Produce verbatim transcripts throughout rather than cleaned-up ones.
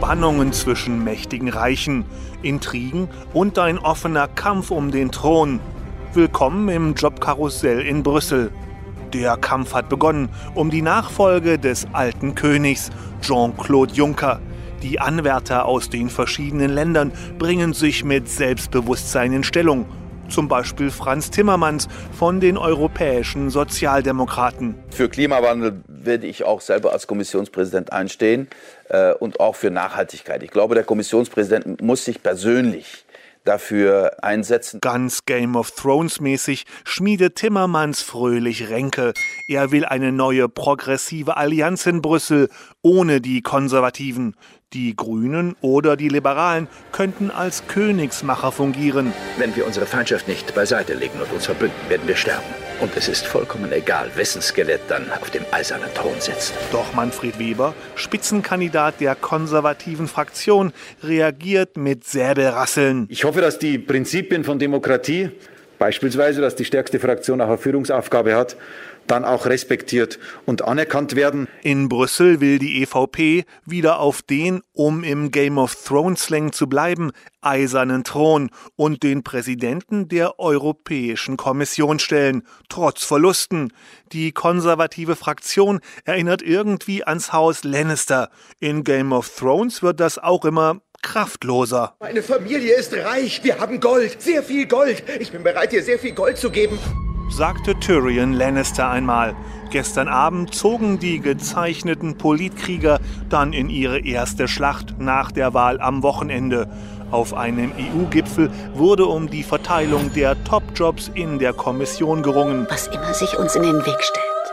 Spannungen zwischen mächtigen Reichen, Intrigen und ein offener Kampf um den Thron. Willkommen im Jobkarussell in Brüssel. Der Kampf hat begonnen um die Nachfolge des alten Königs, Jean-Claude Juncker. Die Anwärter aus den verschiedenen Ländern bringen sich mit Selbstbewusstsein in Stellung. Zum Beispiel Frans Timmermans von den europäischen Sozialdemokraten. Für Klimawandel werde ich auch selber als Kommissionspräsident einstehen äh, und auch für Nachhaltigkeit. Ich glaube, der Kommissionspräsident muss sich persönlich dafür einsetzen. Ganz Game of Thrones mäßig schmiedet Timmermans fröhlich Ränke. Er will eine neue progressive Allianz in Brüssel ohne die Konservativen. Die Grünen oder die Liberalen könnten als Königsmacher fungieren. Wenn wir unsere Feindschaft nicht beiseite legen und uns verbünden, werden wir sterben. Und es ist vollkommen egal, wessen Skelett dann auf dem eisernen Thron sitzt. Doch Manfred Weber, Spitzenkandidat der konservativen Fraktion, reagiert mit Säbelrasseln. Ich hoffe, dass die Prinzipien von Demokratie, beispielsweise, dass die stärkste Fraktion auch eine Führungsaufgabe hat, dann auch respektiert und anerkannt werden. In Brüssel will die E V P wieder auf den, um im Game of Thrones-Slang zu bleiben, eisernen Thron und den Präsidenten der Europäischen Kommission stellen, trotz Verlusten. Die konservative Fraktion erinnert irgendwie ans Haus Lannister. In Game of Thrones wird das auch immer kraftloser. Meine Familie ist reich, wir haben Gold, sehr viel Gold. Ich bin bereit, dir sehr viel Gold zu geben, sagte Tyrion Lannister einmal. Gestern Abend zogen die gezeichneten Politkrieger dann in ihre erste Schlacht nach der Wahl am Wochenende. Auf einem E U-Gipfel wurde um die Verteilung der Top-Jobs in der Kommission gerungen. Was immer sich uns in den Weg stellt,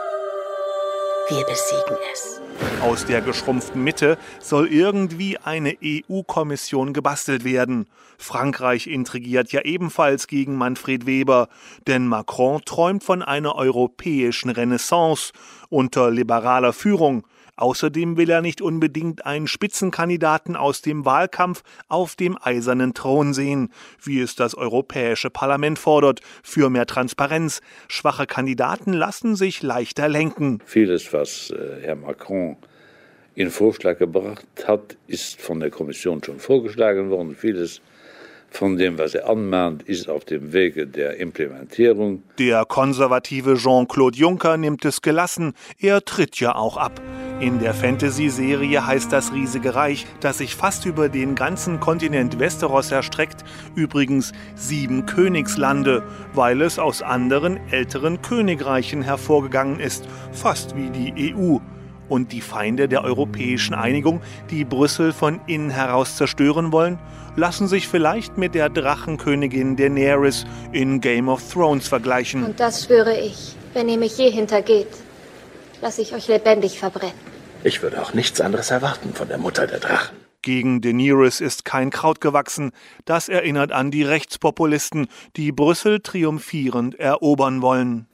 wir besiegen es. Aus der geschrumpften Mitte soll irgendwie eine E U-Kommission gebastelt werden. Frankreich intrigiert ja ebenfalls gegen Manfred Weber, denn Macron träumt von einer europäischen Renaissance unter liberaler Führung. Außerdem will er nicht unbedingt einen Spitzenkandidaten aus dem Wahlkampf auf dem eisernen Thron sehen, wie es das Europäische Parlament fordert, für mehr Transparenz. Schwache Kandidaten lassen sich leichter lenken. Vieles, was äh, Herr Macron in Vorschlag gebracht hat, ist von der Kommission schon vorgeschlagen worden. Vieles von dem, was er anmahnt, ist auf dem Wege der Implementierung. Der konservative Jean-Claude Juncker nimmt es gelassen. Er tritt ja auch ab. In der Fantasy-Serie heißt das riesige Reich, das sich fast über den ganzen Kontinent Westeros erstreckt, übrigens sieben Königslande, weil es aus anderen, älteren Königreichen hervorgegangen ist, fast wie die E U. Und die Feinde der europäischen Einigung, die Brüssel von innen heraus zerstören wollen, lassen sich vielleicht mit der Drachenkönigin Daenerys in Game of Thrones vergleichen. Und das schwöre ich, wenn ihr mich je hintergeht, lasse ich euch lebendig verbrennen. Ich würde auch nichts anderes erwarten von der Mutter der Drachen. Gegen Daenerys ist kein Kraut gewachsen. Das erinnert an die Rechtspopulisten, die Brüssel triumphierend erobern wollen.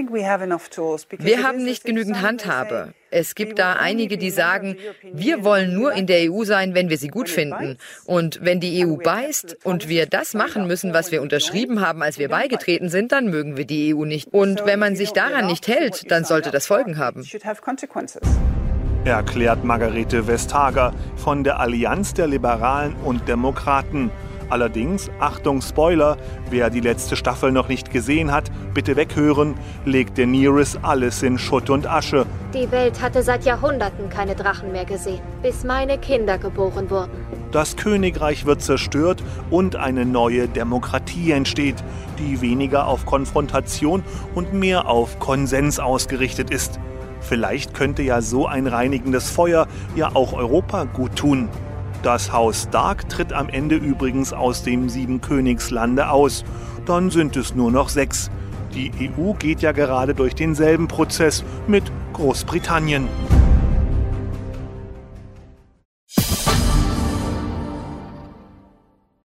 Wir haben nicht genügend Handhabe. Es gibt da einige, die sagen, wir wollen nur in der E U sein, wenn wir sie gut finden. Und wenn die E U beißt und wir das machen müssen, was wir unterschrieben haben, als wir beigetreten sind, dann mögen wir die E U nicht. Und wenn man sich daran nicht hält, dann sollte das Folgen haben. Erklärt Margarete Vestager von der Allianz der Liberalen und Demokraten. Allerdings, Achtung Spoiler, wer die letzte Staffel noch nicht gesehen hat, bitte weghören, legt Daenerys alles in Schutt und Asche. Die Welt hatte seit Jahrhunderten keine Drachen mehr gesehen, bis meine Kinder geboren wurden. Das Königreich wird zerstört und eine neue Demokratie entsteht, die weniger auf Konfrontation und mehr auf Konsens ausgerichtet ist. Vielleicht könnte ja so ein reinigendes Feuer ja auch Europa gut tun. Das Haus Stark tritt am Ende übrigens aus dem Siebenkönigslande aus. Dann sind es nur noch sechs. Die E U geht ja gerade durch denselben Prozess mit Großbritannien.